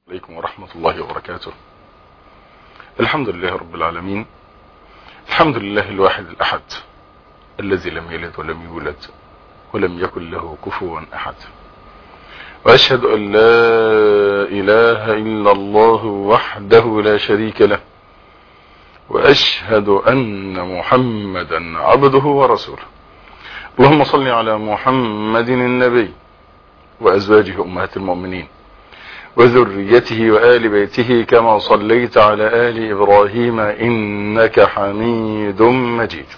عليكم ورحمة الله وبركاته. الحمد لله رب العالمين، الحمد لله الواحد الأحد الذي لم يلد ولم يولد ولم يكن له كفوا أحد، وأشهد أن لا إله إلا الله وحده لا شريك له، وأشهد أن محمدا عبده ورسوله. اللهم صل على محمد النبي وأزواجه أمهات المؤمنين وذريته وآل بيته كما صليت على آل إبراهيم إنك حميد مجيد.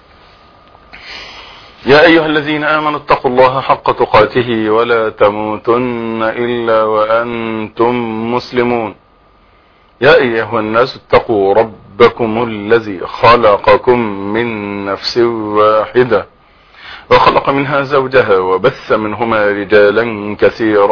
يا أيها الذين آمنوا اتقوا الله حق تقاته ولا تموتن إلا وأنتم مسلمون. يا أيها الناس اتقوا ربكم الذي خلقكم من نفس واحدة وخلق منها زوجها وبث منهما رجالا كثيرا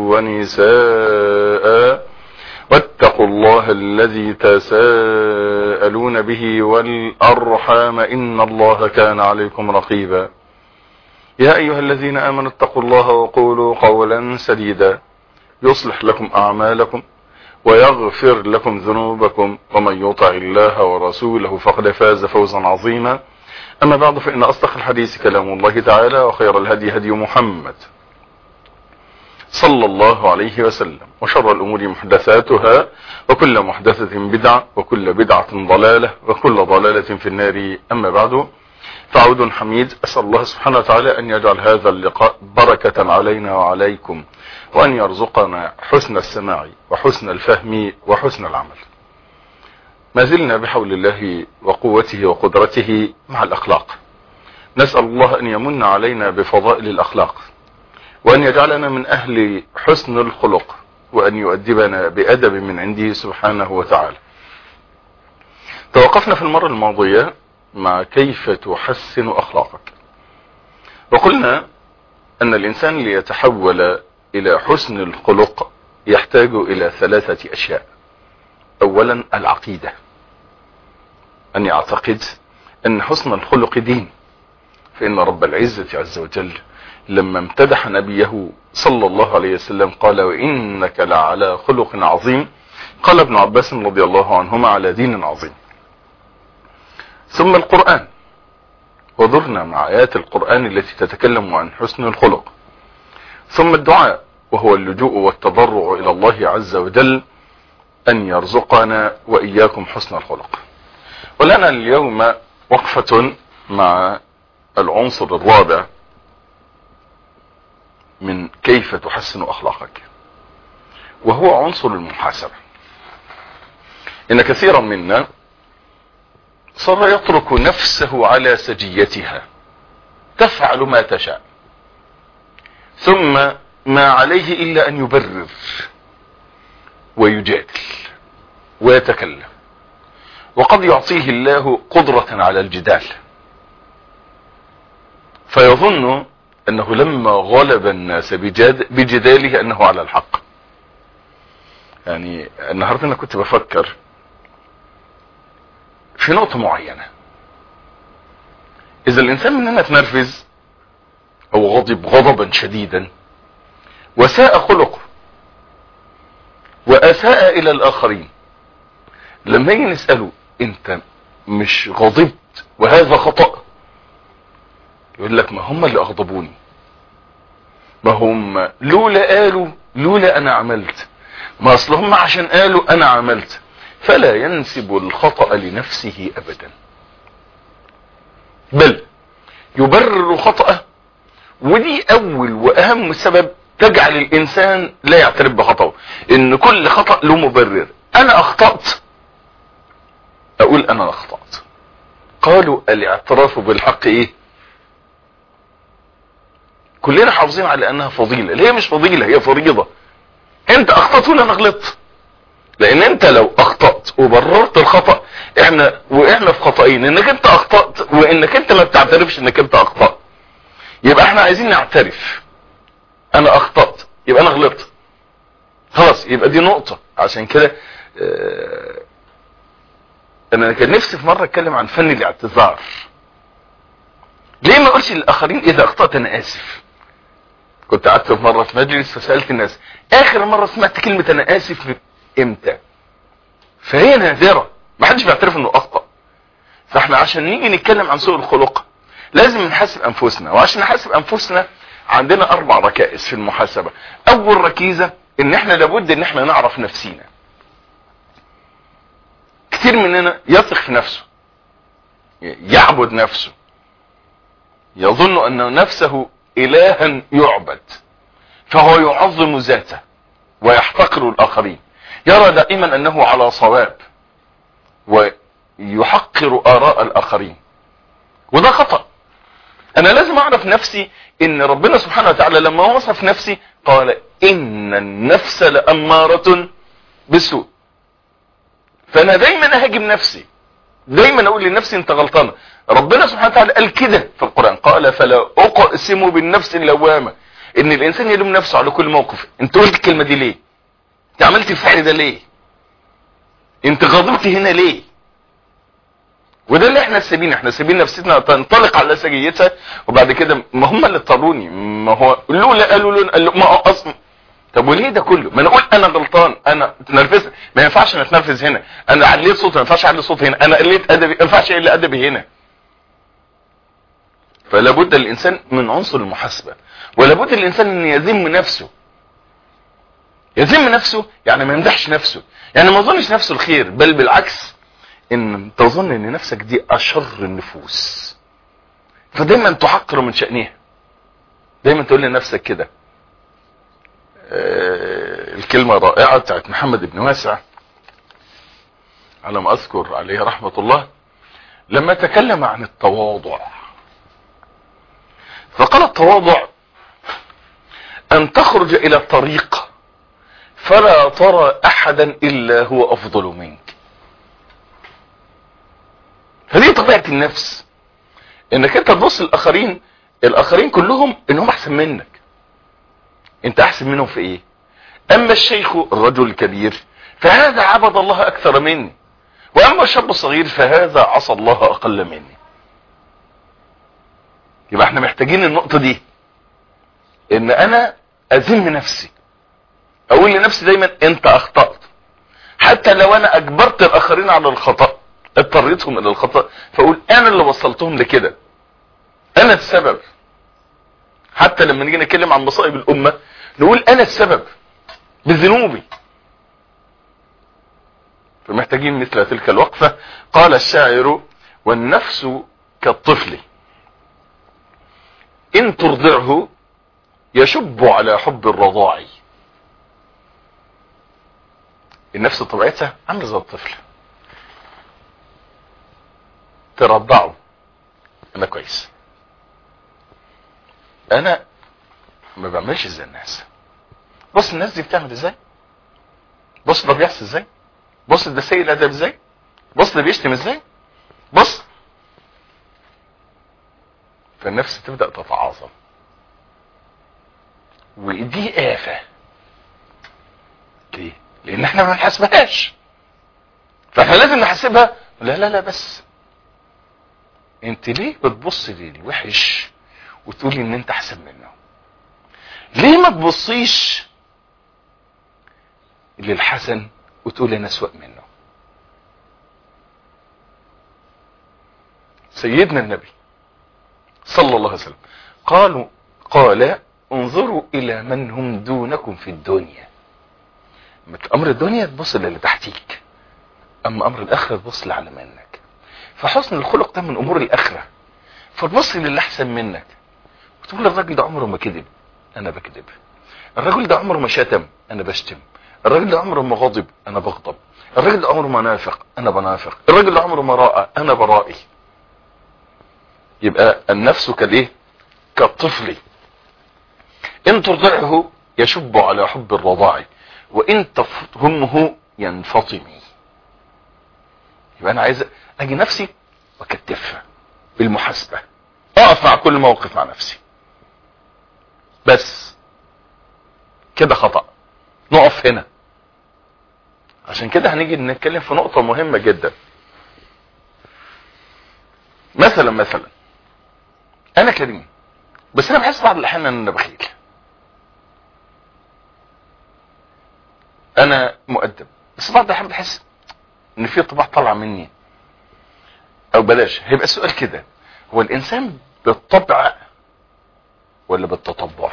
ونساء، واتقوا الله الذي تساءلون به والأرحام إن الله كان عليكم رقيبا. يا أيها الذين آمنوا اتقوا الله وقولوا قولا سديدا يصلح لكم أعمالكم ويغفر لكم ذنوبكم، ومن يطع الله ورسوله فقد فاز فوزا عظيما. أما بعد، فإن أصدق الحديث كلام الله تعالى، وخير الهدي هدي محمد صلى الله عليه وسلم، وشر الأمور محدثاتها، وكل محدثة بدعة، وكل بدعة ضلالة، وكل ضلالة في النار. أما بعد، فعود حميد، أسأل الله سبحانه وتعالى أن يجعل هذا اللقاء بركة علينا وعليكم، وأن يرزقنا حسن السماع وحسن الفهم وحسن العمل. ما زلنا بحول الله وقوته وقدرته مع الأخلاق. نسأل الله أن يمن علينا بفضائل الأخلاق، وأن يجعلنا من أهل حسن الخلق، وأن يؤدبنا بأدب من عنده سبحانه وتعالى. توقفنا في المرة الماضية مع كيف تحسن أخلاقك، وقلنا أن الإنسان ليتحول إلى حسن الخلق يحتاج إلى 3 أشياء. أولا العقيدة، أن يعتقد أن حسن الخلق دين، فإن رب العزة عز وجل لما امتدح نبيه صلى الله عليه وسلم قال: وإنك لعلى خلق عظيم. قال ابن عباس رضي الله عنهما: على دين عظيم. ثم القرآن، وضرنا مع آيات القرآن التي تتكلم عن حسن الخلق. ثم الدعاء، وهو اللجوء والتضرع إلى الله عز وجل أن يرزقنا وإياكم حسن الخلق. ولنا اليوم وقفة مع العنصر الرابع من كيف تحسن أخلاقك، وهو عنصر المحاسبة. إن كثيرا منا صار يترك نفسه على سجيتها تفعل ما تشاء، ثم ما عليه إلا أن يبرر ويجادل ويتكلم، وقد يعطيه الله قدرة على الجدال، فيظن أنه لما غلب الناس بجداله أنه على الحق. يعني النهاردة أنا كنت بفكر في نقطة معينة. إذا الإنسان مننا تنرفز أو غضب غضبا شديدا وساء خلقه وأساء إلى الآخرين، لما يجي نسأله: أنت مش غضبت وهذا خطأ؟ يقول لك: ما هم اللي أغضبوني، ما هم لولا قالوا، لولا أنا عملت، ما أصل هم عشان قالوا أنا عملت. فلا ينسب الخطأ لنفسه أبدا، بل يبرر خطأه. ودي أول وأهم سبب تجعل الإنسان لا يعترف بخطأه، إن كل خطأ له مبرر. أنا أخطأت، أقول أنا أخطأت. قالوا الاعتراف بالحق إيه؟ كلنا حافظين على أنها فضيلة. ليه مش فضيلة؟ هي فريضة. أنت أخطأت ولا أنا غلطت؟ لأن أنت لو أخطأت وبررت الخطأ، إحنا في خطأين: إنك أنت أخطأت، وإنك أنت ما بتعترفش إنك أنت أخطأت. يبقى إحنا عايزين نعترف. أنا أخطأت، يبقى أنا غلطت، خلاص، يبقى دي نقطة. عشان كده أنا كان نفسي في مرة أتكلم عن فن الاعتذار. ليه ما أقولش للآخرين إذا أخطأت أنا آسف؟ كنت قعدت في مرة في مجلس فسألت الناس: آخر مرة سمعت كلمة أنا آسف امتى؟ فهي نادرة، ما حدش بيعترف انه اخطأ. فاحنا عشان نيجي نتكلم عن سوء الخلق لازم نحاسب انفسنا، وعشان نحاسب انفسنا عندنا 4 ركائز في المحاسبة. اول ركيزة ان احنا لابد ان احنا نعرف نفسينا. كتير مننا يثق في نفسه، يعبد نفسه، يظن ان نفسه الها يعبد، فهو يعظم ذاته ويحتقر الاخرين، يرى دائما انه على صواب ويحقر اراء الاخرين، وده خطأ. انا لازم اعرف نفسي، ان ربنا سبحانه وتعالى لما وصف نفسي قال ان النفس لأمارة بالسوء. فانا دايما اهاجم نفسي، دايما اقول لنفسي انت غلطانه. ربنا سبحانه وتعالى قال كده في القرآن، قال فلا اقسم بالنفس اللوامة، ان الانسان يلوم نفسه على كل موقف. انت قلت الكلمة دي ليه؟ انت عملت الفعل ده ليه؟ انت غضبت هنا ليه؟ وده اللي احنا سايبين نفسنا تنطلق على سجيتها، وبعد كده ما هم اللي اضطروني، ما هو قالوا ما هو اصلا. طب وليه ده كله؟ ما انا اقول انا غلطان، انا اتنرفزت، ما ينفعش انا اتنرفز هنا، انا عليت صوتي ما ينفعش اعلي صوتي هنا، انا قليت ادبي ما ينفعش اقل ادبي هنا. فلا بد الانسان من عنصر المحاسبه، ولا بد الانسان ان يذم نفسه. يذم نفسه يعني ما يمدحش نفسه، يعني ما يظنش نفسه الخير، بل بالعكس ان تظن ان نفسك دي اشر النفوس، فدايما تحقر من شأنها، دايما تقول لنفسك كده. الكلمة رائعة بتاعت محمد بن واسع على ما اذكر عليه رحمة الله، لما تكلم عن التواضع فقال التواضع ان تخرج الى الطريق فلا ترى احدا الا هو افضل منك. هذه طبيعة النفس، انك انت تبص الاخرين كلهم انهم احسن منك. انت احسن منهم في ايه؟ اما الشيخ الرجل الكبير فهذا عبد الله اكثر مني، واما الشاب الصغير فهذا عصى الله اقل مني. يبقى احنا محتاجين النقطة دي، ان انا اذم نفسي، اقول لنفسي دايما انت اخطأت، حتى لو انا اجبرت الاخرين على الخطأ، اضطريتهم الى الخطأ، فاقول انا اللي وصلتهم لكده، انا السبب. حتى لما نيجي نتكلم عن مصائب الامة نقول انا السبب بذنوبي. فمحتاجين مثل تلك الوقفة. قال الشاعر والنفس كالطفل ان ترضعه يشب على حب الرضاع. النفس طبيعتها عامله زي الطفل، ترضعه انا كويس، انا ما بعملش زي الناس، بص الناس دي بتعمل ازاي، بص ده بيحصل ازاي، بص ده سيء الادب ازاي، بص ده بيشتم ازاي، بص. فالنفس تبدأ تتعاظم، ودي آفة. ليه؟ لان احنا ما بنحاسبهاش، فاحنا لازم نحاسبها. لا لا لا، بس انت ليه بتبص للوحش وتقولي ان انت احسن منه؟ ليه ما تبصيش للحسن وتقولي انا اسوأ منه؟ سيدنا النبي صلى الله عليه وسلم قال انظروا الى من هم دونكم في الدنيا. امر الدنيا تبص للي تحتيك، اما امر الاخره تبص لعلى منك. فحسن الخلق ده من امور الاخره، فتبص للي احسن منك وتقول الراجل ده عمره ما كذب، انا بكذب. الراجل ده عمره ما شتم، انا بشتم. الراجل ده عمره ما غضب، انا بغضب. الراجل ده عمره ما نافق، انا بنافق. الراجل ده عمره ما راى، انا برائي. يبقى النفس كالايه؟ كالطفل ان ترضعه يشب على حب الرضاع وان تفطمه ينفطمي. يبقى انا عايز اجي نفسي واكتفها بالمحاسبة، اقف مع كل موقف مع نفسي، بس كده خطأ، نقف هنا. عشان كده هنيجي نتكلم في نقطة مهمة جدا. مثلا انا كريم، بس انا بحس بعض الاحيان ان انا بخيل. انا مؤدب، بس بعض الاحيان بحس ان في طباع طالعه مني. او بلاش، هيبقى السؤال كده: هو الانسان بالطبع ولا بالتطبع؟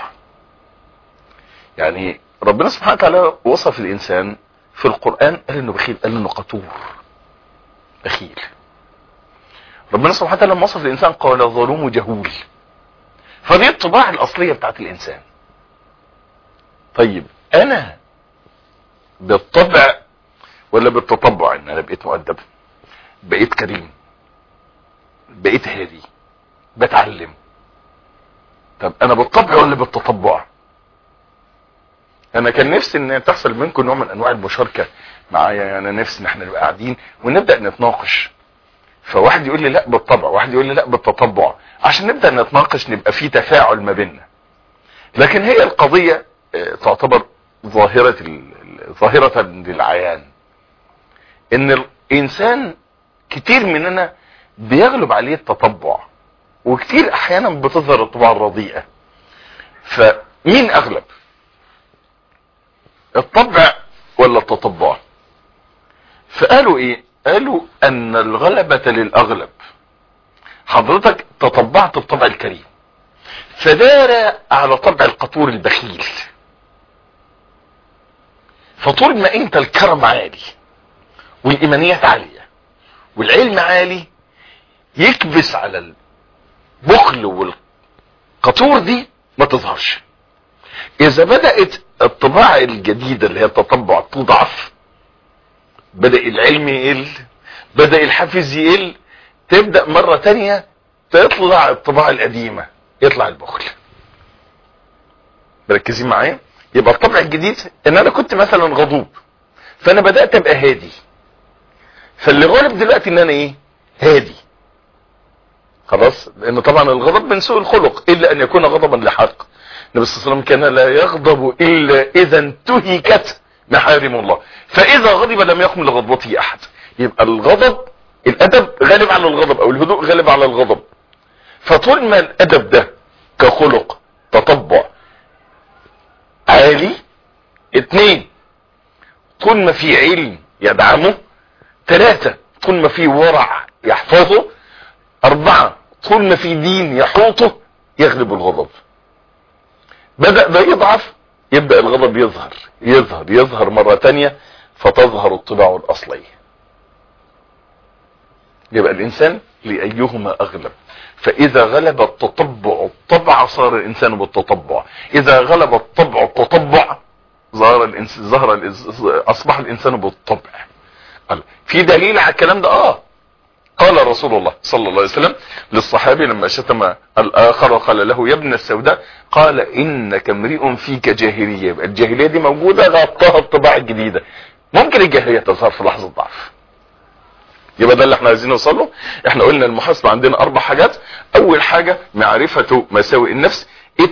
يعني ربنا سبحانه وتعالى وصف الانسان في القرآن، قال انه بخيل، قال انه قتور بخيل. ربنا سبحانه وتعالى لما وصف الانسان قال ظلوم جهول. فدي الطباع الاصلية بتاعت الانسان. طيب انا بالطبع ولا بالتطبع؟ ان انا بقيت مؤدب، بقيت كريم، بقيت هادي، بتعلم. طب انا بالطبع ولا بالتطبع؟ انا كان نفسي ان تحصل منكم نوع من انواع المشاركة معايا. يعني انا نفسي ان احنا نبقى قاعدين ونبدأ نتناقش، فواحد يقول لي لا بالطبع، واحد يقول لي لا بالتطبع، عشان نبدأ نتناقش، نبقى في تفاعل ما بيننا. لكن هي القضية تعتبر ظاهرة للعيان، ان الانسان كتير مننا بيغلب عليه التطبع، وكتير احيانا بتظهر الطباع الرديئة. فمين اغلب، الطبع ولا التطبع؟ فقالوا ايه؟ قالوا ان الغلبة للاغلب. حضرتك تطبعت بطبع الكريم، فدار على طبع القطور البخيل. فطول ما انت الكرم عالي والايمانيات عالية والعلم عالي، يكبس على البخل والقطور دي ما تظهرش. اذا بدأت الطباع الجديدة اللي هي التطبع تضعف، بدأ العلم يقل، بدأ الحافز يقل، تبدأ مرة تانية تطلع الطباع القديمة، يطلع البخل. مركزين معايا؟ يبقى الطبع الجديد ان انا كنت مثلا غضوب، فانا بدأت ابقى هادي. فاللي غالب دلوقتي ان انا ايه؟ هادي. خلاص؟ لان طبعا الغضب من سوء الخلق، الا ان يكون غضبا لحق. النبي صلى الله عليه وسلم كان لا يغضب الا اذا انتهكت محارم الله، فاذا غضب لم يقم لغضبته احد. يبقى الغضب، الادب غالب على الغضب، او الهدوء غالب على الغضب. فطول ما الادب ده كخلق تطبع عالي، 2 طول ما في علم يدعمه، 3 طول ما في ورع يحفظه، 4 طول ما في دين يحوطه، يغلب الغضب. بدأ ده يضعف، يبدأ الغضب يظهر مرة تانية، فتظهر الطباع الأصلية. يبقى الإنسان لأيهما أغلب. فإذا غلب التطبع الطبع صار الإنسان بالتطبع، إذا غلب الطبع التطبع أصبح الإنسان بالطبع. في دليل على الكلام ده؟ قال رسول الله صلى الله عليه وسلم للصحابي لما شتم الآخر وقال له يا ابن السوداء، قال إنك امرئ فيك جاهلية. يبقى الجاهلية دي موجودة، غطاها الطباع الجديدة. ممكن الجاهلية تظهر في لحظة ضعف. يبقى ده اللي احنا عايزين نوصله. احنا قلنا المحاسبة عندنا 4 حاجات. اول حاجة معرفة مساوئ النفس.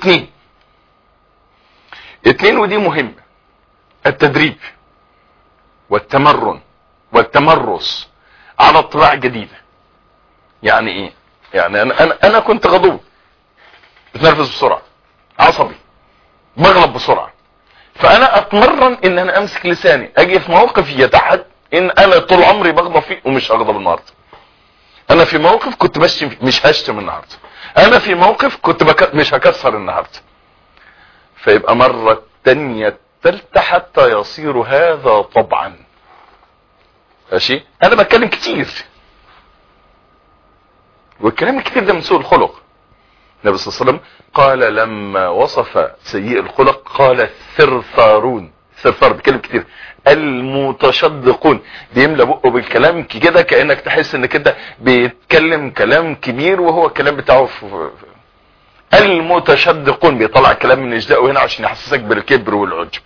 2 ودي مهمة: التدريب والتمرن والتمرس على الطباع الجديدة. يعني ايه؟ يعني انا كنت غضوب، بتنرفز بسرعة، عصبي، بغلب بسرعة. فانا اتمرن ان انا امسك لساني، اجي في موقف يتحد ان انا طول عمري بغضب فيه ومش هغضب النهارده. انا في موقف كنت بشتم، مش هشتم النهارده. انا في موقف كنت مش هكسر النهارده. فيبقى مرة تانية تالتة حتى يصير هذا طبعا. ماشي؟ انا بتكلم كتير، والكلام الكتير ده من سوء الخلق. النبي صلى الله عليه وسلم قال لما وصف سيء الخلق قال الثرثارون. الثرثار بيتكلم كتير، المتشدقون، بيملى بقه بالكلام كده، كأنك تحس ان كده بيتكلم كلام كبير وهو الكلام بتاعه المتشدقون، بيطلع كلام من اجزائه هنا عشان يحسسك بالكبر والعجب.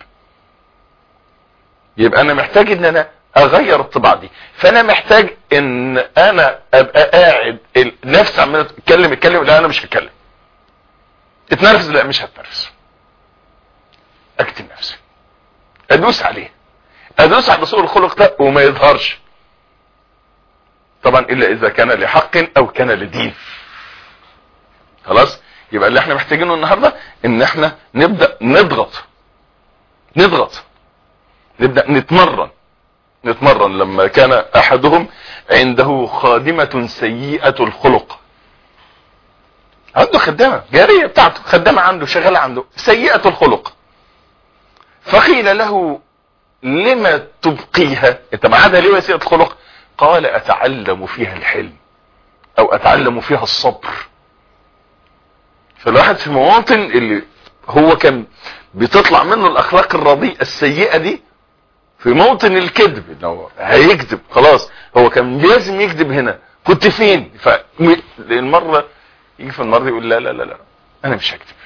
يبقى انا محتاج ان انا اغير الطباع دي. فانا محتاج ان انا ابقى قاعد نفسي عمال اتكلم، لا انا مش هتكلم. اتنرفز، لا مش هتنرفز. اكتم نفسي، ادوس عليه، ادوس على سوء الخلق ده وما يظهرش طبعا الا اذا كان لحق او كان لدين. خلاص؟ يبقى اللي احنا محتاجينه النهارده ان احنا نبدأ نضغط، نبدأ نتمرن نتمرن لما كان احدهم عنده خادمة سيئة الخلق، عنده خدامة جارية بتاعته، خدامة عنده شغالة عنده سيئة الخلق، فقيل له لما تبقيها، انت معادها ليه سيئة الخلق؟ قال اتعلم فيها الحلم او اتعلم فيها الصبر. فالواحد في مواطن اللي هو كان بتطلع منه الاخلاق الرديئة السيئة دي، في موطن الكذب انه هيكذب خلاص، هو كان لازم يكذب هنا، كنت فين؟ فالمرة يجي في المرة يقول لا لا لا لا انا مش هكذب،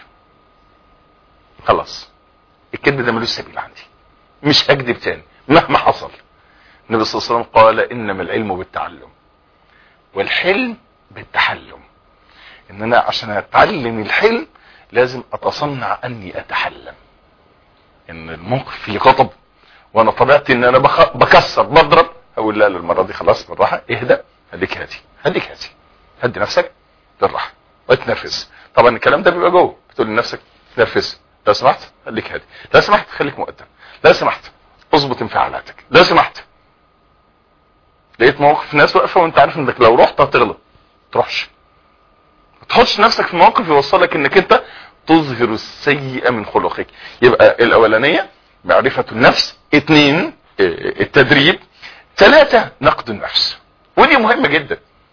خلاص الكذب ده ملوش سبيل عندي، مش هكذب تاني مهما حصل. النبي صلى الله عليه وسلم قال انما العلم بالتعلم والحلم بالتحلم، ان انا عشان اتعلم الحلم لازم اتصنع اني اتحلم. ان الموقف فيه غضب وانا طبيعتي ان انا بكسر بضرب، اقول لا المرة دي خلاص بالراحة، اهدى، هديك هادي هدي نفسك بالراحة واتنفس. طبعا الكلام ده بيبقى جوه، بتقول لنفسك تنفس، لو سمحت خليك هادي، لو سمحت خليك مؤدب، لو سمحت اظبط انفعالاتك، لو سمحت. لقيت مواقف ناس واقفه وانت عارف انك لو رحت هتغلط، تروحش، ما تحطش نفسك في موقف يوصلك انك انت تظهر السيئة من خلقك. يبقى الاولانية معرفة النفس، 2 التدريب، 3 نقد النفس. ودي مهمة جدا،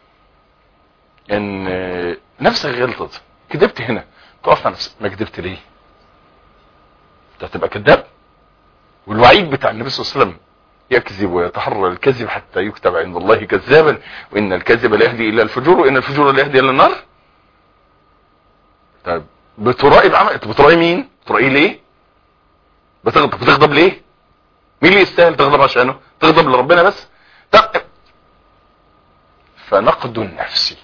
ان نفسك غلطت، كذبت هنا، تقف على نفسك، ما كذبت ليه؟ انت هتبقى كذاب. والوعيد بتاع النبي صلى الله عليه وسلم يكذب ويتحرى الكذب حتى يكتب عند الله كذابا، وان الكذب لا يهدي الى الفجور، وان الفجور لا يهدي الى النار. طيب بتراقب عمل، بتراقب مين؟ بتراقب ليه؟ بتغضب ليه؟ مين اللي يستاهل تغضب عشانه؟ تغضب لربنا بس؟ طب فنقد النفس،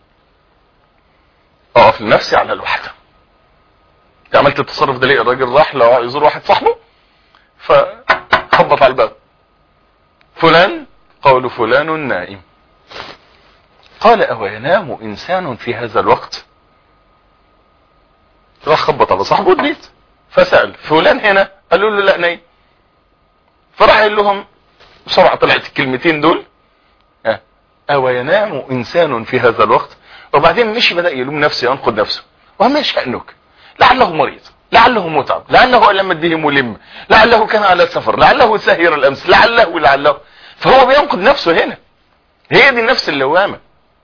اقف لنفسي على الوحدة. انت عملت التصرف ده ليه؟ الراجل راح لو يزور واحد صاحبه فخبط على الباب، فلان، قول فلان نائم. قال او ينام انسان في هذا الوقت؟ راح خبط على صاحبه البيت فسأل فلان هنا، قالوا له لا نايم. فراح قال لهم بسرعة، طلعت الكلمتين دول، او ينام انسان في هذا الوقت. وبعدين مشي بدأ يلوم نفسه، ينقد نفسه، وما شأنك؟ لعله مريض، لعله متعب، لعله لم يده ملم، لعله كان على سفر، لعله سهر الامس، لعله. فهو بينقد نفسه هنا. هي دي النفس اللوامة،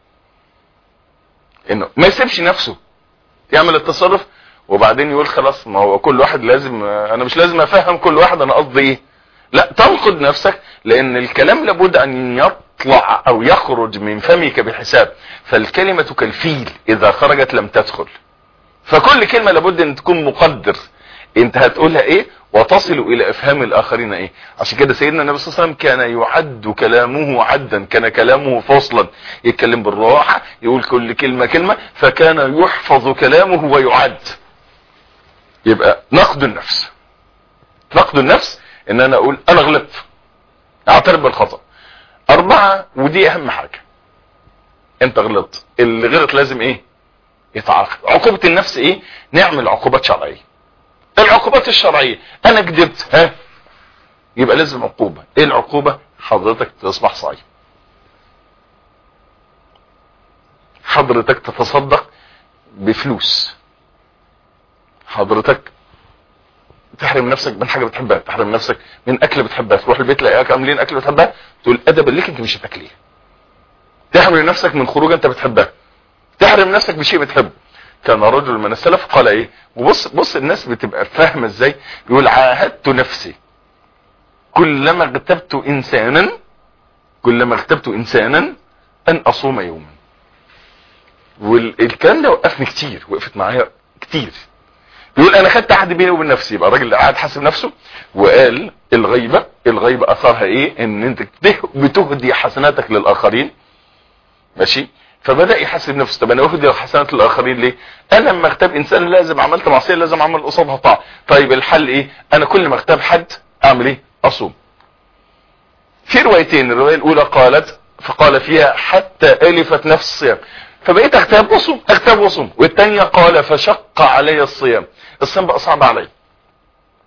انه ما يسيبش نفسه يعمل التصرف وبعدين يقول خلاص ما هو كل واحد لازم، انا مش لازم افهم كل واحد انا قصدي ايه. لا، تنقد نفسك، لان الكلام لابد ان يطلع او يخرج من فمك بحساب. فالكلمة كالفيل اذا خرجت لم تدخل، فكل كلمة لابد ان تكون مقدر انت هتقولها ايه وتصل الى افهام الاخرين ايه. عشان كده سيدنا النبي صلى الله عليه وسلم كان يعد كلامه عدا، كان كلامه فصلا، يتكلم بالراحة، يقول كل كلمة، فكان يحفظ كلامه ويعد. يبقى نقد النفس ان انا اقول انا غلطت، اعترف بالخطأ. 4، ودي اهم حاجة، انت غلطت، اللي غلط لازم ايه؟ يتعاقب. عقوبة النفس ايه؟ نعمل عقوبات شرعية. العقوبات الشرعية، انا كدبت، يبقى لازم عقوبة. ايه العقوبة؟ حضرتك تصبح صايم، حضرتك تتصدق بفلوس، حضرتك تحرم نفسك من حاجة بتحبها، تحرم نفسك من اكل بتحبها، تروح البيت تلاقيها عاملين اكل بتحبها تقول ادبا ليك انت مش هتاكليه. تحرم نفسك من خروج انت بتحبها، تحرم نفسك بشيء بتحبه. كان رجل من السلف قال ايه، وبص الناس بتبقى فاهمه ازاي، يقول عاهدت نفسي كلما اغتبت انسانا ان اصوم يوما. والكلام ده وقفني كتير، وقفت معايا كتير. يقول انا خدت عهد بيني وبين نفسي. يبقى الراجل قاعد حاسب نفسه وقال الغيبة اثرها ايه؟ ان انت بتهدي حسناتك للاخرين، ماشي. فبدأ يحاسب نفسه، طب انا اهدي حسنات للاخرين ليه؟ انا لما اغتاب انسان لازم عملت معصية لازم اعمل قصادها طاعة. طيب الحل ايه؟ انا كل ما اغتاب حد اعمل ايه؟ اصوم. في روايتين، الرواية الاولى فقال فيها حتى الفت نفس الصيام، فبقيت اغتاب وصوم. والتانية قال فشق علي الصيام بقى صعب علي.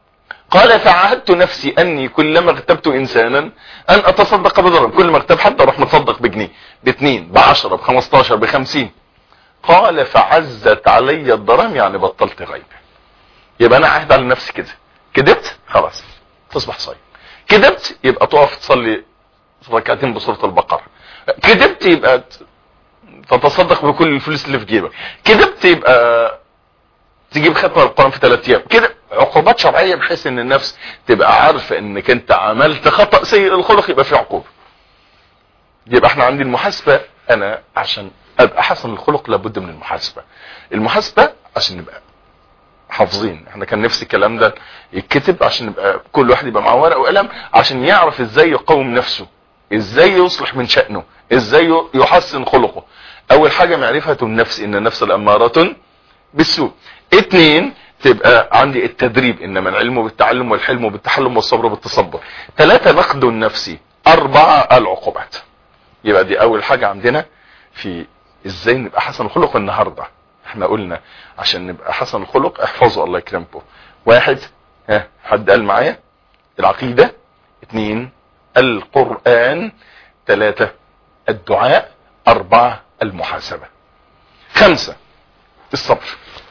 قال فعاهدت نفسي اني كلما اغتبت انسانا ان اتصدق بدرهم، كل ما اغتاب حد اروح متصدق بجنيه، ب2، ب10، ب15، ب50. قال فعزت علي الدرهم، يعني بطلت غيبة. يبقى انا عاهد على نفسي كده، كدبت خلاص تصبح صايم، كدبت يبقى تقف تصلي ركعتين بسورة البقرة، كدبت يبقى تتصدق بكل الفلوس اللي في جيبك، كدبت يبقى تجيب ختمة القرآن في 3 ايام كده. عقوبات شرعية بحيث ان النفس تبقى عارفة انك انت عملت خطأ سيء الخلق يبقى في عقوبة. يبقى احنا عندي المحاسبة، انا عشان ابقى حسن الخلق لابد من المحاسبة عشان نبقى حافظين. احنا كان نفسي الكلام ده يتكتب عشان يبقى كل واحد يبقى معاه ورقة وقلم عشان يعرف ازاي يقوم نفسه، ازاي يصلح من شأنه، ازاي يحسن خلقه. اول حاجة معرفة النفس، ان النفس الامارة بالسوء. 2 تبقى عندي التدريب، انما العلم بالتعلم والحلم بالتحلم والصبر بالتصبر. 3 نقد النفسي. 4 العقوبات. يبقى دي اول حاجة عندنا في ازاي نبقى حسن الخلق. النهاردة احنا قلنا عشان نبقى حسن الخلق احفظوا الله يكرمكم. 1 حد قال معايا العقيدة، 2 القرآن، 3 الدعاء، 4 المحاسبة، 5 الصبر.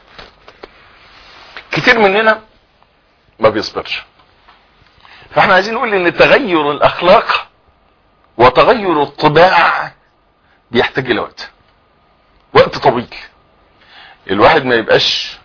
كتير مننا ما بيصبرش، فاحنا عايزين نقول ان تغير الاخلاق وتغير الطباع بيحتاج الى وقت طويل. الواحد ما يبقاش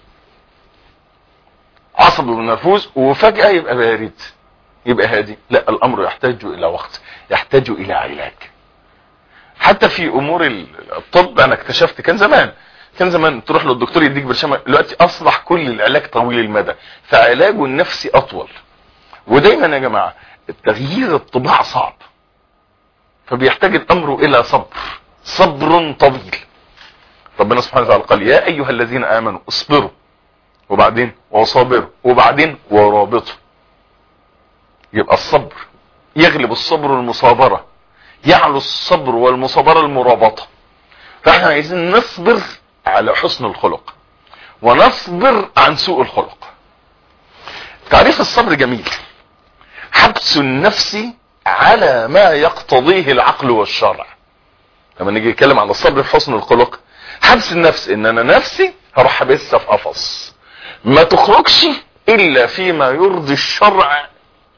عصبي ونرفوز وفجأة يبقى بارد يبقى هادي، لا، الامر يحتاج الى وقت، يحتاج الى علاج. حتى في امور الطب انا اكتشفت كان زمان تروح للدكتور يديك برشامه، دلوقتي اصبح كل العلاج طويل المدى، فعلاجه النفسي اطول. ودايما يا جماعه التغيير الطباع صعب، فبيحتاج الامر الى صبر طويل. ربنا سبحانه وتعالى قال يا ايها الذين امنوا اصبروا وبعدين وصابروا وبعدين ورابطوا. يبقى الصبر يغلب الصبر والمصابره، يعلو الصبر والمصابره المرابطه. فاحنا عايزين نصبر على حسن الخلق ونصبر عن سوء الخلق. تعريف الصبر جميل: حبس النفس على ما يقتضيه العقل والشرع. لما نيجي نتكلم عن الصبر في حسن الخلق، حبس النفس ان انا نفسي هروح حبسها في قفص ما تخرجش الا فيما يرضي الشرع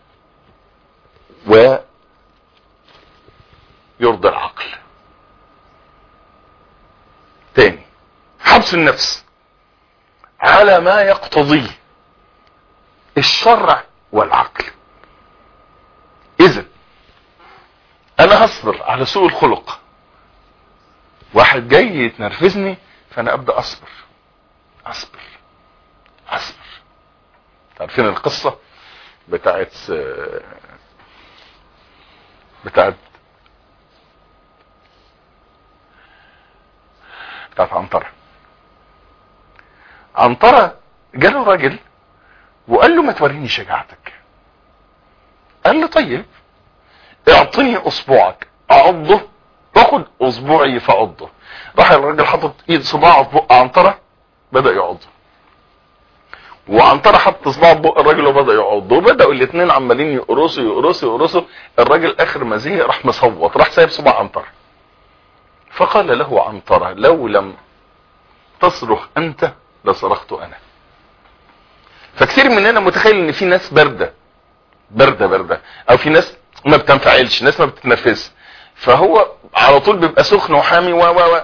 ويرضي العقل. تاني، حبس النفس على ما يقتضيه الشرع والعقل. اذا انا هصبر على سوء الخلق، واحد جاي يتنرفزني فانا ابدا اصبر. عارفين القصة بتاعت عنترة جاله راجل وقال له ما توريني شجاعتك. قال له طيب اعطني اصبعك اعضه واخد اصبعي فاعضه. راح الراجل حطت ايد صباعه في بق عنترة بدأ يعضه، وعنترة حط صباعه في بق الراجل وبدأ يعضه، وبدأوا الاثنين عمالين يقرصوا. الراجل اخر ما زهق راح مصوت، راح سايب صباع عنترة. فقال له عنترة لو لم تصرخ انت لصرخت انا. فكثير مننا متخيل ان في ناس باردة او في ناس ما بتنفعلش، ناس ما بتتنفس، فهو على طول بيبقى سخن وحامي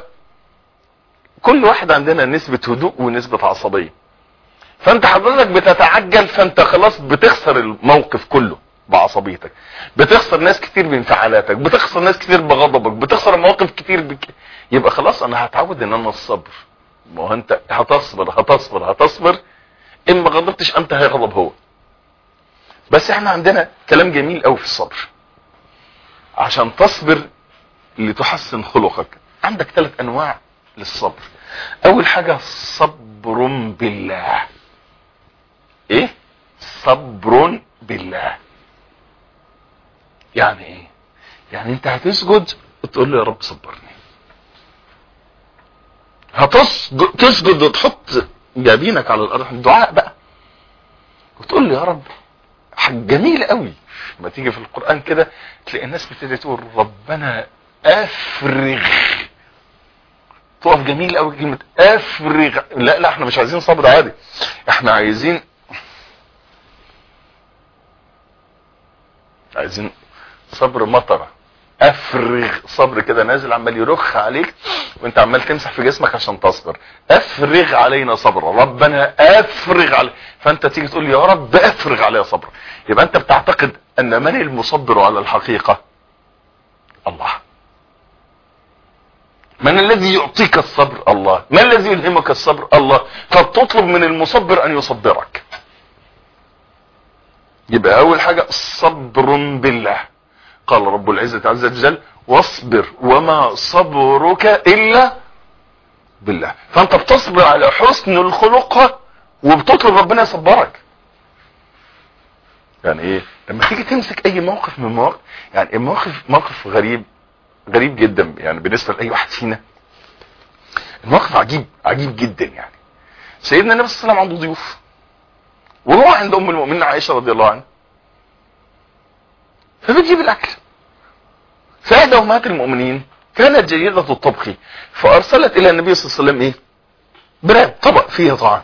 كل واحد عندنا نسبة هدوء ونسبة عصبية. فانت حضرتك بتتعجل، فانت خلاص بتخسر الموقف كله بعصبيتك، بتخسر ناس كتير بانفعالاتك، بتخسر ناس كتير بغضبك، بتخسر مواقف كتير يبقى خلاص انا هتعود ان انا الصبر. ما هو انت هتصبر اما غضبتش انت هيغضب هو. بس احنا عندنا كلام جميل قوي في الصبر. عشان تصبر لتحسن خلقك عندك 3 انواع للصبر. اول حاجة صبر بالله. ايه صبر بالله؟ يعني ايه؟ يعني انت هتسجد وتقول له يا رب صبرني. تسجد وتحط جبينك على الارض، دعاء بقى، وتقول له يا رب جميل قوي لما تيجي في القرآن كده تلاقي الناس بتبتدي تقول ربنا افرغ. تقف جميل قوي كلمة افرغ. لا احنا مش عايزين صبر عادي، احنا عايزين صبر مطره. افرغ صبر كده نازل عمال يرخ عليك وانت عمال تمسح في جسمك عشان تصبر. افرغ علينا صبر، ربنا افرغ علي. فانت تيجي تقول يا رب افرغ علينا صبر، يبقى انت بتعتقد ان من المصبر على الحقيقة؟ الله. من الذي يعطيك الصبر؟ الله. من الذي يلهمك الصبر؟ الله. فبتطلب من المصبر ان يصبرك. يبقى اول حاجة صبر بالله. قال رب العزة عز وجل واصبر وما صبرك الا بالله. فانت بتصبر على حسن الخلق وبتطلب ربنا يصبرك. يعني ايه؟ لما تيجي تمسك اي موقف من المواقف، يعني موقف غريب جدا يعني بالنسبة لاي واحد فينا. الموقف عجيب جدا. يعني سيدنا النبي صلى الله عليه وسلم عنده ضيوف وهو عند ام المؤمنين عائشة رضي الله عنها، فبتجيب الاكل. فاحدى امهات المؤمنين كانت جيدة الطبخ، فارسلت الى النبي صلى الله عليه وسلم ايه؟ براد، طبق فيه طعام.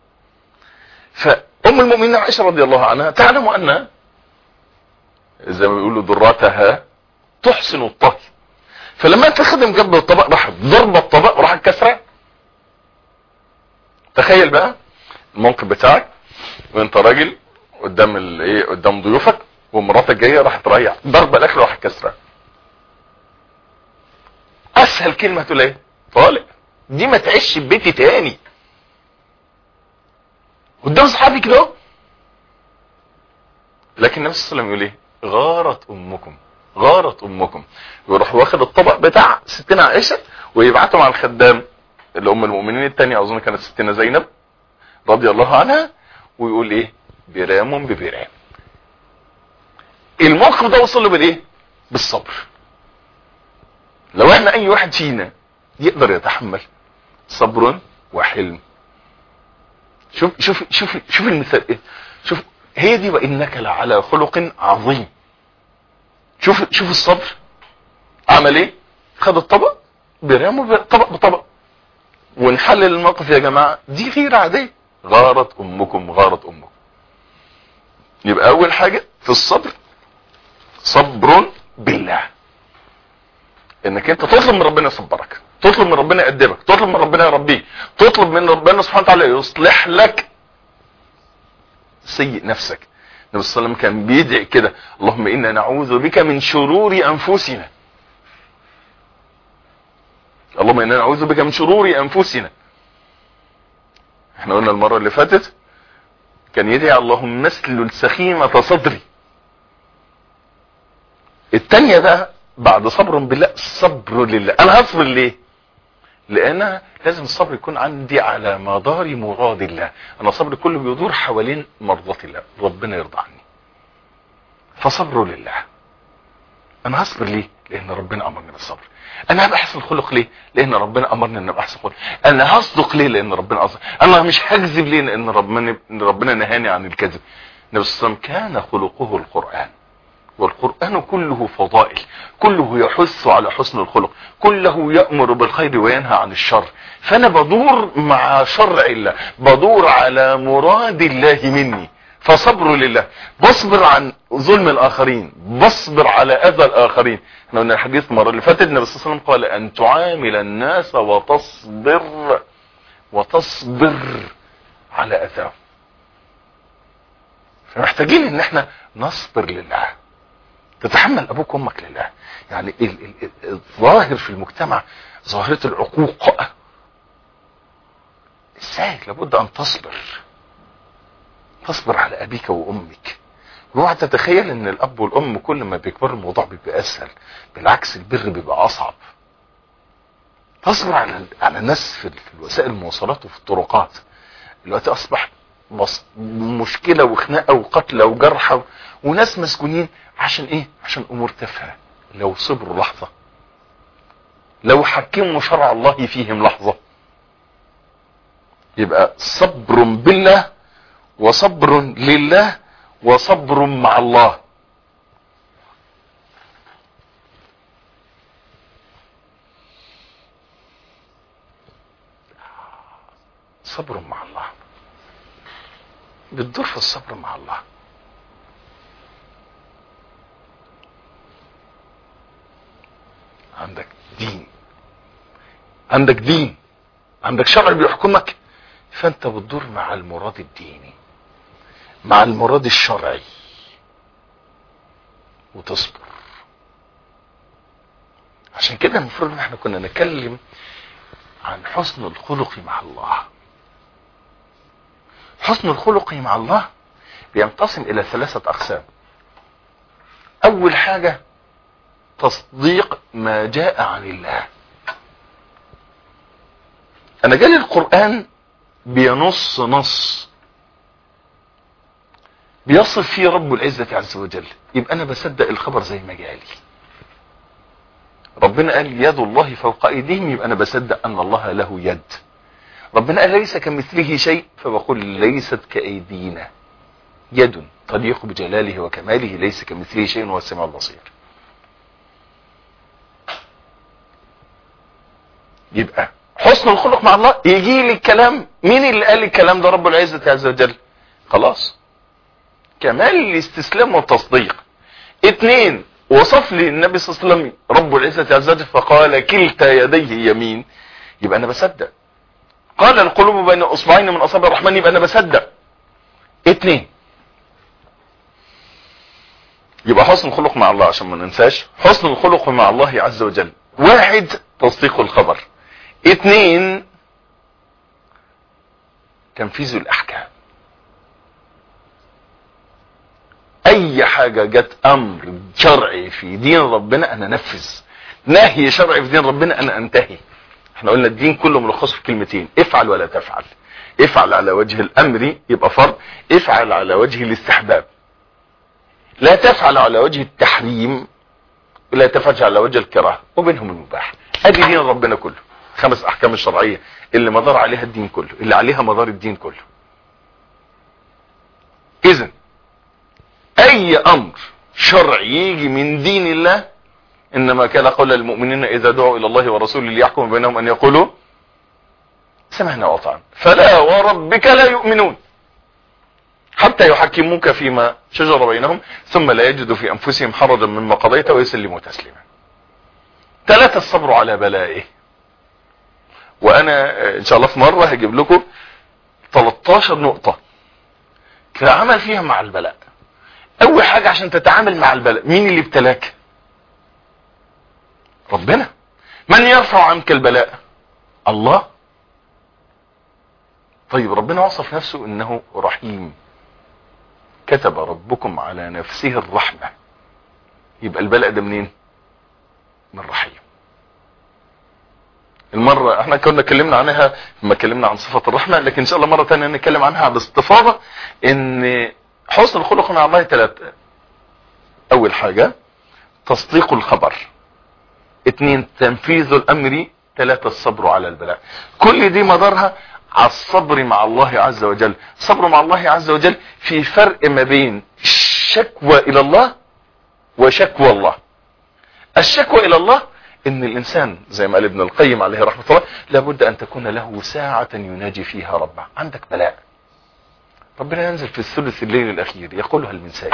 فام المؤمنين عائشة رضي الله عنها تعلم ان زي ما بيقولوا ضراتها تحسن الطهي، فلما تخدم جنب الطبق راحت ضربة الطبق وراحت كسره. تخيل بقى الموقف بتاعك وانت راجل قدام ضيوفك ومراتك جايه راح تريح ضربه الاكل راح كسره. اسهل كلمه تقول ايه؟ طالق. دي ما تعيش في بيتي تاني قدام صحابي كده. لكن النبي صلى الله عليه وسلم يقول ايه؟ غارت امكم. ويروح واخد الطبق بتاع ستنا عائشه ويبعته مع الخدام اللي ام المؤمنين الثانيه اظن كانت ستنا زينب رضي الله عنها، ويقول ايه؟ برام ببرام. الموقف ده وصل له بالايه؟ بالصبر. لو احنا اي واحد فينا يقدر يتحمل صبر وحلم. شوف المثال ايه؟ شوف هي دي وانك لعلى خلق عظيم. شوف الصبر عمل ايه؟ خد الطبق برام طبق بطبق. ونحلل الموقف يا جماعه، دي غير عاديه. غارت امكم. يبقى اول حاجه في الصبر صبر بالله، انك انت تطلب من ربنا يصبرك، تطلب من ربنا يأدبك، تطلب من ربنا يربيك، تطلب من ربنا سبحانه وتعالى يصلح لك سيء نفسك. النبي صلى الله عليه وسلم كان بيدعي كده اللهم انا نعوذ بك من شرور انفسنا. اللهم انا نعوذ بك من شرور انفسنا. احنا قلنا المره اللي فاتت كان يدعي اللهم اسلل سخيمة صدري. التانية بقى بعد صبر بالله صبر لله. انا هصبر ليه؟ لان لازم الصبر يكون عندي على مدار مراد الله. انا صبري كله بيدور حوالين مرضاة الله، ربنا يرضى عني. فصبر لله. انا هصبر ليه؟ لان ربنا امرني بالصبر. انا هبقى احسن الخلق ليه؟ لان ربنا امرني ان ابقى احسن الخلق. انا هصدق ليه؟ لان ربنا اصدق. انا مش هكذب ليه؟ لان ربنا نهاني عن الكذب. النبي صلى الله عليه وسلم كان خلقه القرآن، والقرآن كله فضائل، كله يحث على حسن الخلق، كله يأمر بالخير وينهى عن الشر. فانا بدور مع شرع الله، بدور على مراد الله مني. فصبر لله. بصبر عن ظلم الاخرين، بصبر على اذى الاخرين. احنا قلنا الحديث المره اللي فاتت النبي صلى الله عليه وسلم قال ان تعامل الناس وتصبر على اذاهم. فمحتاجين ان احنا نصبر لله. تتحمل ابوك وامك لله. يعني الظاهر في المجتمع ظاهرة العقوق، ازاي؟ لابد ان تصبر على ابيك وامك. اوعى تتخيل ان الاب والام كل ما بيكبروا الموضوع بيبقى اسهل، بالعكس البر بيبقى اصعب. تصبر على الناس في وسائل المواصلات وفي الطرقات. دلوقتي اصبح مشكلة وخناقة وقتلى وجرحى وناس مسجونين عشان ايه؟ عشان امور تافهة. لو صبروا لحظة، لو حكموا شرع الله فيهم لحظة. يبقى صبر بالله وصبر لله وصبر مع الله. صبر مع الله، بتدور في الصبر مع الله. عندك دين، عندك دين، عندك شرع بيحكمك، فانت بتدور مع المراد الديني، مع المراد الشرعي، وتصبر. عشان كده المفروض ان احنا كنا نتكلم عن حسن الخلق مع الله. حسن الخلق مع الله بينقسم الى 3 اقسام. اول حاجة تصديق ما جاء عن الله. انا جالي القرآن بينص بيصف فيه رب العزة عز وجل، يبقى انا بصدق الخبر زي ما جالي. ربنا قال يد الله فوق ايديهم، يبقى انا بصدق ان الله له يد. ربنا قال ليس كمثله شيء، فبقول ليست كايدينا يد تليق بجلاله وكماله، ليس كمثله شيء وهو السميع البصير. يبقى حسن الخلق مع الله يجي لي الكلام، مين اللي قال الكلام ده؟ رب العزة عز وجل. خلاص، كمال الاستسلام والتصديق. 2 وصف لي النبي صلى الله عليه وسلم رب العزة عز وجل فقال كلتا يديه يمين، يبقى انا بصدق. قال القلوب بين اصبعين من اصابع الرحمن، يبقى انا بصدق. 2 يبقى حسن الخلق مع الله، عشان ما ننساش حسن الخلق مع الله عز وجل. 1 تصديق الخبر، 2 تنفيذ الاحكام. اي حاجة جت امر شرعي في دين ربنا انا انفذ، نهي شرعي في دين ربنا انا انتهي. احنا قلنا الدين كله ملخص في كلمتين: افعل ولا تفعل. افعل على وجه الامر يبقى فرض، افعل على وجه الاستحباب. لا تفعل على وجه التحريم، ولا تفعل على وجه الكراهه، وبينهم المباح. ادي دين ربنا كله، 5 احكام الشرعيه اللي مدار عليها الدين كله، اللي عليها مدار الدين كله. اذا اي امر شرعي يجي من دين الله، انما كان قول المؤمنين اذا دعوا الى الله ورسوله ليحكم بينهم ان يقولوا سمعنا واطعنا. فلا وربك لا يؤمنون حتى يحكموك فيما شجر بينهم ثم لا يجدوا في انفسهم حرجا مما قضيت ويسلموا تسليما. 3 الصبر على بلائه. وانا ان شاء الله في مرة هجيب لكم 13 نقطة تعامل فيها مع البلاء. اول حاجة عشان تتعامل مع البلاء، مين اللي ابتلاك؟ ربنا. من يرفع عنك البلاء؟ الله. طيب ربنا وصف نفسه انه رحيم، كتب ربكم على نفسه الرحمة، يبقى البلاء ده منين؟ من رحيم. المرة احنا كنا اتكلمنا عنها لما اتكلمنا عن صفة الرحمة، لكن ان شاء الله مرة تانية نتكلم عنها باستفاضة. ان حسن الخلق مع الله 3: اول حاجة تصديق الخبر، 2 تنفيذ الامر، 3 الصبر على البلاء. كل دي مدارها على الصبر مع الله عز وجل. الصبر مع الله عز وجل في فرق ما بين الشكوى الى الله وشكوى الله. الشكوى الى الله ان الانسان زي ما قال ابن القيم عليه رحمة الله لابد ان تكون له ساعة يناجي فيها ربه. عندك بلاء، ربنا ينزل في الثلث الليل الاخير يقول هل من سائل،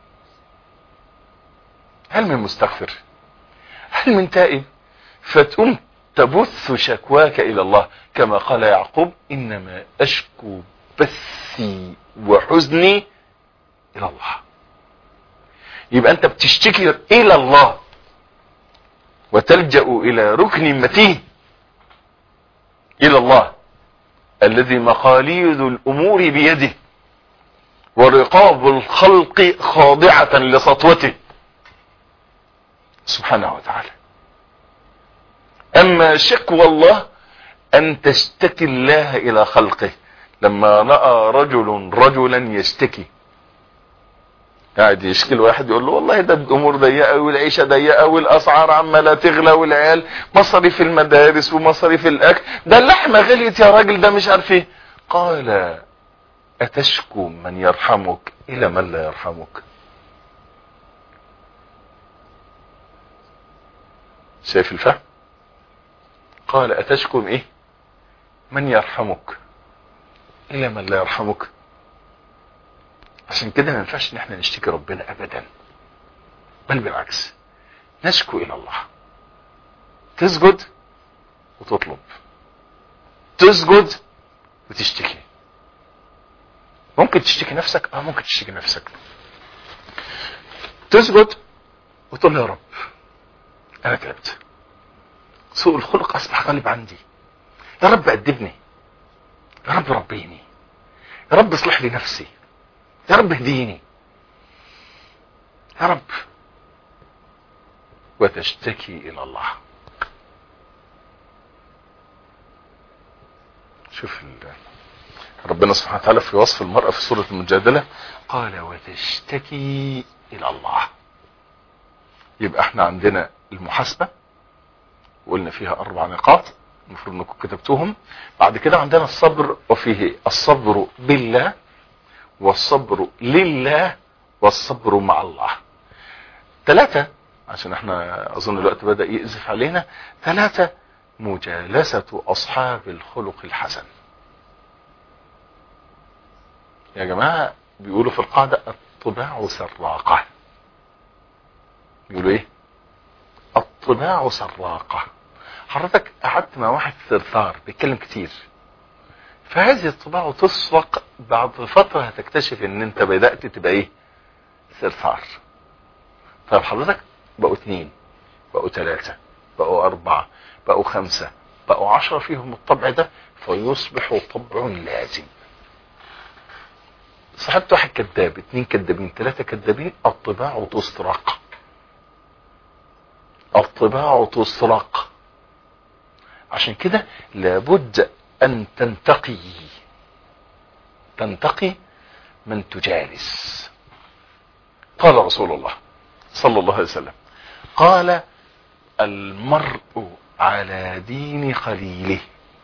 هل من مستغفر، هل من تائب، فتقوم تبث شكواك الى الله كما قال يعقوب انما اشكو بثي وحزني الى الله. يبقى انت بتشتكي الى الله وتلجأ الى ركن متين، الى الله الذي مقاليد الامور بيده ورقاب الخلق خاضعة لسطوته سبحانه وتعالى. اما شكوى الله ان تشتكي الله الى خلقه. لما رأى رجلا يشتكي، قاعد يشكي الواحد يقول له والله ده الامور ضيقه والعيشه ضيقه والاسعار عماله تغلى والعيال مصاريف المدارس ومصاريف الاكل، ده اللحمه غليت يا راجل، ده مش عارف ايه. قال اتشكو من يرحمك الى من لا يرحمك. شايف الفهم؟ قال اتشكو ايه؟ من يرحمك الى من لا يرحمك. عشان كده ما ينفعش ان احنا نشتكي ربنا ابدا، بل بالعكس نشكو الى الله. تسجد وتطلب، تسجد وتشتكي. ممكن تشتكي نفسك، ممكن تشتكي نفسك. تسجد وتقول يا رب انا تعبت، سوء الخلق اصبح غالب عندي، يا رب ادبني، يا رب ربيني، يا رب اصلح لي نفسي، يا رب اهديني، يا رب. وتشتكي الى الله. شوف ربنا سبحانه وتعالى في وصف المرأة في سورة المجادلة قال وتشتكي الى الله. يبقى احنا عندنا المحاسبة وقلنا فيها 4 نقاط المفروض انكم كتبتوهم. بعد كده عندنا الصبر، وفيه الصبر بالله والصبر لله والصبر مع الله. 3 عشان احنا اظن الوقت بدأ يأزف علينا. 3 مجالسة اصحاب الخلق الحسن. يا جماعة بيقولوا في القاعدة الطباع سراقة. بيقولوا ايه؟ الطباع سراقة. حضرتك قعدت مع واحد ثرثار بيتكلم كتير، فهذه الطباع تسرق. بعد فترة هتكتشف ان انت بدأت تبقى ايه؟ ثرثار. طيب حضرتك بقوا 2، بقوا 3، بقوا 4، بقوا 5، بقوا 10 فيهم الطبع ده، فيصبح طبع لازم. صاحبت واحد كذاب، 2 كذابين، 3 كذابين، الطباع تسرق. الطباع تسرق. عشان كده لابد ان تنتقي من تجالس. قال رسول الله صلى الله عليه وسلم قال المرء على دين خليله.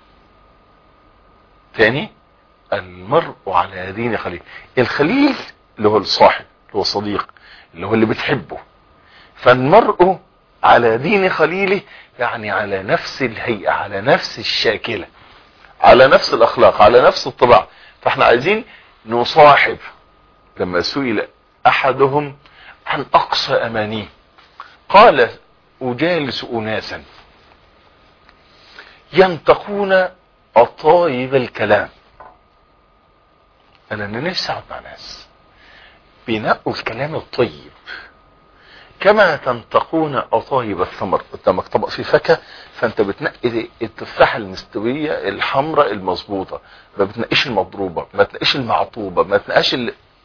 ثاني المرء على دين خليله. الخليل اللي هو الصاحب، اللي هو الصديق، اللي هو اللي بتحبه. فالمرء على دين خليله يعني على نفس الهيئة، على نفس الشاكلة، على نفس الاخلاق، على نفس الطباع. فاحنا عايزين نصاحب. لما سئل احدهم عن اقصى امانيه قال اجالس اناسا ينتقون اطايب الكلام. انا نفسي اقعد مع ناس بينقوا الكلام الطيب، كما تنتقون اطايب الثمر. قدامك طبق فيه فاكهه، فانت بتنقي التفاحه المستويه الحمراء المظبوطه، ما بتنقيش المضروبه، ما تنقيش المعطوبه، ما تنقيش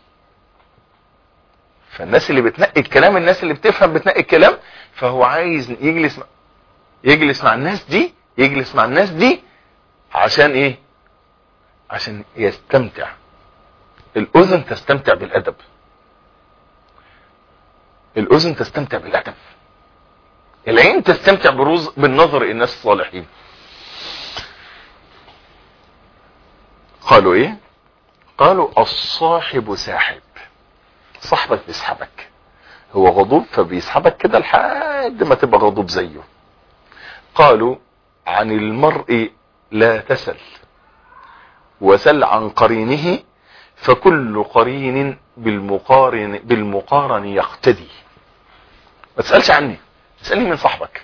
فالناس اللي بتنقي الكلام، الناس اللي بتفهم بتنقي الكلام. فهو عايز يجلس مع الناس دي، يجلس مع الناس دي عشان ايه؟ عشان يستمتع. الاذن تستمتع بالادب، الاذن تستمتع بالادب، العين تستمتع بالنظر الى الناس الصالحين. قالوا ايه؟ قالوا الصاحب ساحب. صاحبك بيسحبك، هو غضوب فبيسحبك كده لحد ما تبقى غضوب زيه. قالوا عن المرء لا تسل وسل عن قرينه، فكل قرين بالمقارن يقتدي. ما تسألش عني، اسألني من صاحبك.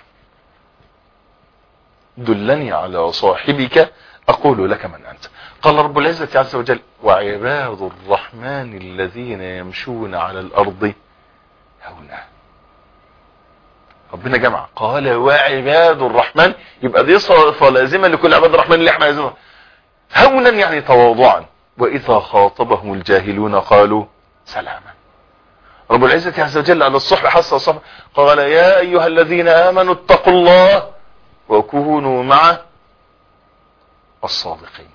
دلني على صاحبك اقول لك من انت. قال رب العزة عز وجل وعباد الرحمن الذين يمشون على الارض هونا. ربنا جمع قال وعباد الرحمن، يبقى دي صفة لازمة لكل عباد الرحمن اللي احنا عايزينها. هونا يعني تواضعا، واذا خاطبهم الجاهلون قالوا سلاما. رب العزة عز وجل على الصحبة حث الصحبة قال يا ايها الذين امنوا اتقوا الله وكونوا مع الصادقين.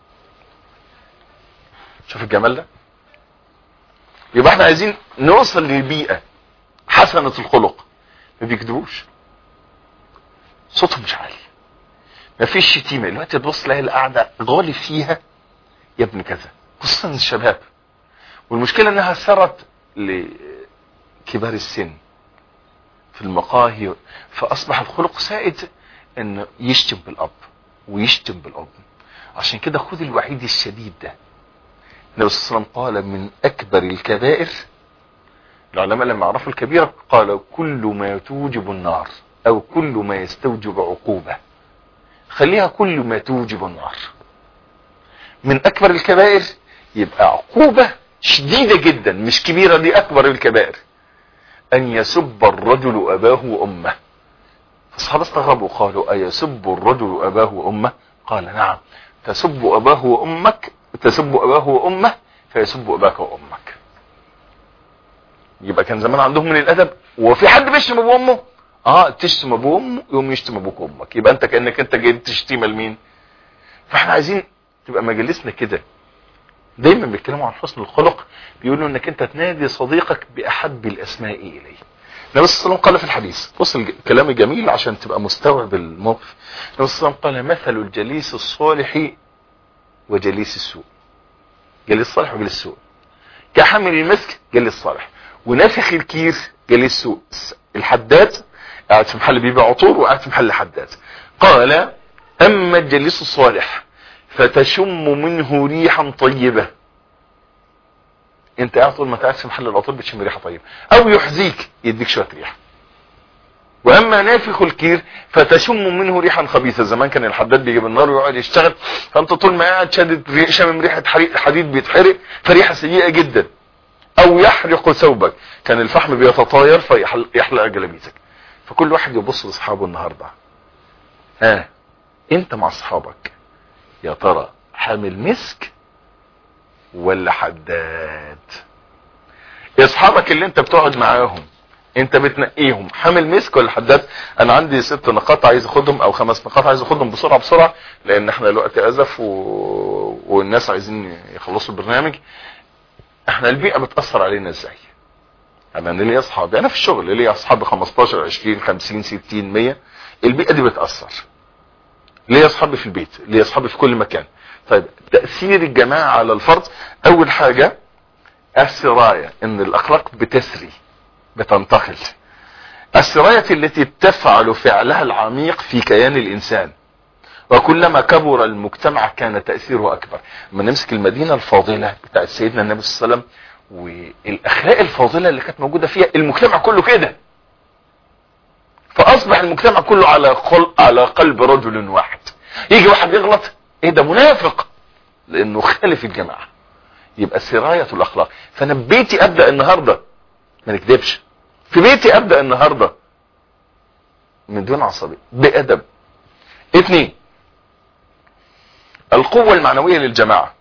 شوف الجمال ده. يبقى احنا عايزين نوصل للبيئة حسنة الخلق، ما بيكذبوش، صوتهم مش عالي، ما فيش شتيمة. دلوقتي تبص تلاقي القعدة غالي فيها يا ابن كذا، خصوصا الشباب، والمشكلة انها سرت لكبار السن في المقاهي، فاصبح الخلق سائد انه يشتم بالاب ويشتم بالام. عشان كده خذ الوعيد الشديد ده. النبي صلى الله عليه وسلم قال من اكبر الكبائر، العلماء لما عرفوا الكبيرة قالوا كل ما توجب النار او كل ما يستوجب عقوبة. خليها كل ما توجب النار. من اكبر الكبائر يبقى عقوبة شديدة جدا، مش كبيرة، دي اكبر الكبائر، ان يسب الرجل اباه وامه. فالصحابة استغربوا قالوا ايسب الرجل اباه وامه؟ قال نعم، تسب اباه وامك، تسب اباه وامه فيسب اباك وامك. يبقى كان زمان عندهم من الادب، وفي حد بيشتم ابوه وامه؟ تشتم ابوه وامه يوم يشتم ابوك وامك، يبقى انت كانك انت جاي تشتم لمين؟ فاحنا عايزين تبقى مجالسنا كده دايما بيتكلموا عن حسن الخلق، بيقولوا انك انت تنادي صديقك باحب الاسماء اليه. النبي صلى الله عليه وسلم قال في الحديث، بص الكلام الجميل عشان تبقى مستوعب الموقف. النبي صلى الله عليه وسلم قال مثل الجليس الصالح وجليس السوء. جليس الصالح وجليس السوء كحامل المسك جليس الصالح، ونافخ الكير جليس السوء. الحداد قاعد في محل بيبيع عطور وقاعد في محل حداد. قال اما الجليس الصالح فتشم منه ريحا طيبة. انت قاعد طول ما قاعد في محل العطور بتشم ريحة طيبة، او يحذيك يديك شوية ريحة. واما نافخ الكير فتشم منه ريحا خبيثة. زمان كان الحداد بيجيب النار ويقعد يشتغل، فانت طول ما قاعد شادد شامم ريحة حديد بيتحرق، فريحة سيئة جدا. او يحرق ثوبك، كان الفحم بيتطاير فيحلق جلابيتك. فكل واحد يبص لاصحابه النهارده، انت مع اصحابك يا ترى حامل مسك ولا حداد؟ اصحابك اللي انت بتقعد معاهم انت بتنقيهم حامل مسك ولا حداد؟ انا عندي 6 نقاط عايز اخدهم او 5 نقاط عايز اخدهم بسرعة لان احنا الوقت ازف والناس عايزين يخلصوا البرنامج. احنا البيئة بتأثر علينا ازاي؟ انا ليا اصحابي، انا في الشغل ليا اصحابي 15 20 50 60 100. البيئة دي بتأثر. ليا اصحابي في البيت، ليا اصحابي في كل مكان. طيب تأثير الجماعة على الفرد، اول حاجة السراية، ان الاخلاق بتسري بتنتقل. السراية التي تفعل فعلها العميق في كيان الانسان، وكلما كبر المجتمع كان تأثيره اكبر. لما نمسك المدينة الفاضلة بتاعت سيدنا النبي صلى الله عليه وسلم والاخلاق الفاضلة اللي كانت موجودة فيها، المجتمع كله كده، فاصبح المجتمع كله على قلب رجل واحد. يجي واحد يغلط، ايه ده منافق، لانه خالف الجماعة. يبقى سراية الاخلاق. فانا ببيتي ابدأ النهاردة ما نكذبش، في بيتي ابدأ النهاردة من دون عصبية بأدب. 2 القوة المعنوية للجماعة.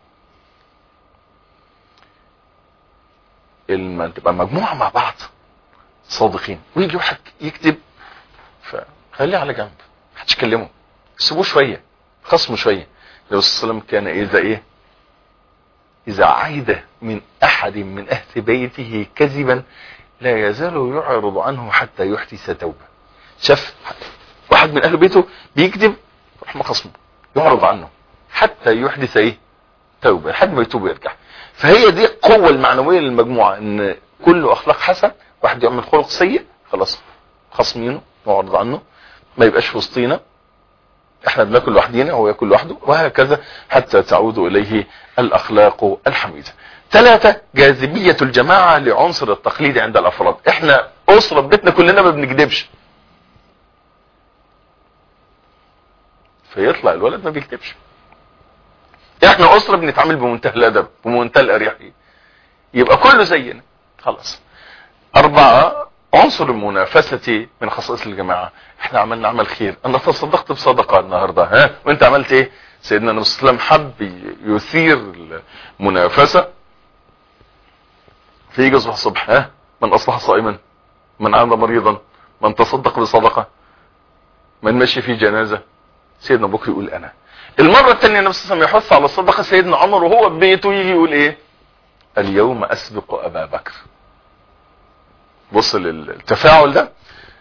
لما تبقى مجموعة مع بعض صادقين ويجي واحد يكذب، فخليه على جنب، محدش يكلمه، سيبوه شوية، خصمه شوية. النبي صلى الله عليه وسلم كان إذا عيد من أحد من أهل بيته كذبا لا يزال يعرض عنه حتى يحدث توبة. شاف واحد من أهل بيته بيكذب، رحمة خصمه يعرض عنه حتى يحدث توبة، لحد ما يتوب ويرجع. فهي دي القوة المعنوية للمجموعة، ان كله اخلاق حسن، واحد يعمل خلق سيء خلاص خصمينه نعرض عنه، ما يبقاش في وسطينا، احنا بناكل لوحدينا وهو ياكل لوحده، وهكذا حتى تعود اليه الاخلاق الحميدة. 3 جاذبية الجماعة لعنصر التقليد عند الافراد. احنا اسرة بيتنا كلنا ما بنكذبش، فيطلع الولد ما بيكذبش. احنا اسرة بنتعامل بمنتهى الادب ومنتهى الاريحية، يبقى كله زينا خلاص. 4 عنصر المنافسة من خصائص الجماعة. احنا عملنا عمل خير، انا تصدقت بصدقة النهاردة، وانت عملت ايه؟ سيدنا النبي صلى الله عليه وسلم حب يثير المنافسة، فيجي الصبح من اصبح صائما، من عاد مريضا، من تصدق بصدقة، من مشي في جنازة. سيدنا ابو بكر يقول انا. المرة الثانية النبي صلى الله عليه وسلم يحث على الصدقة، سيدنا عمر وهو ببيته يجي يقول ايه؟ اليوم اسبق ابا بكر. بص للتفاعل ده.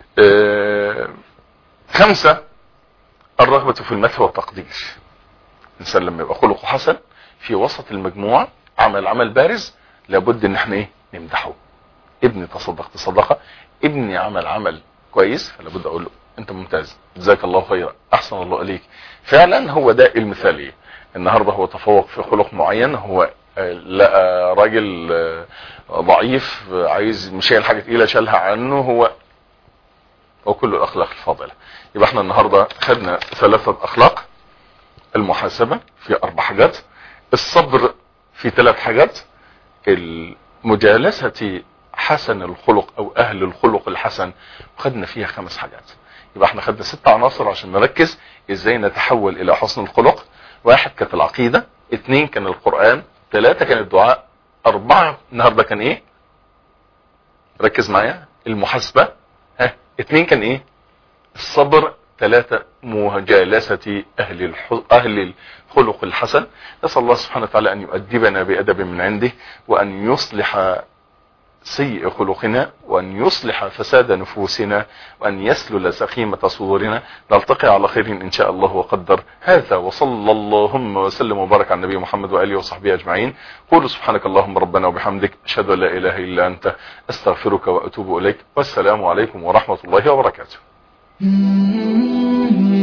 5 الرغبة في المدح والتقدير. الانسان لما يبقى خلقه حسن في وسط المجموعة، عمل بارز، لابد ان احنا ايه نمدحه. ابني تصدق بصدقه، ابني عمل عمل كويس، فلابد اقول له انت ممتاز، جزاك الله خيرا، احسن الله اليك. فعلا هو ده المثاليه. النهارده هو تفوق في خلق معين، هو لقى راجل ضعيف عايز مش هي الحاجه تقيله شالها عنه، هو وكل الاخلاق الفاضله. يبقى احنا النهارده خدنا 3 اخلاق: المحاسبه في 4 حاجات، الصبر في 3 حاجات، المجالسه حسن الخلق او اهل الخلق الحسن وخدنا فيها 5 حاجات. يبقى احنا خدنا 6 عناصر عشان نركز ازاي نتحول الى حسن الخلق. 1 كانت العقيده، 2 كان القرآن، 3 كان الدعاء، 4 النهارده كان ايه؟ ركز معايا، المحاسبه، 2 كان ايه؟ الصبر، 3 مجالسة اهل الخلق الحسن. نسأل الله سبحانه وتعالى ان يؤدبنا بأدب من عنده، وان يصلح سيء خلقنا، وان يصلح فساد نفوسنا، وان يسلل سخيمة صدورنا. نلتقي على خير ان شاء الله وقدر. هذا وصلى اللهم وسلم وبارك على النبي محمد وآله وصحبه اجمعين. قولوا سبحانك اللهم ربنا وبحمدك، اشهد ان لا اله الا انت، استغفرك واتوب اليك. والسلام عليكم ورحمة الله وبركاته.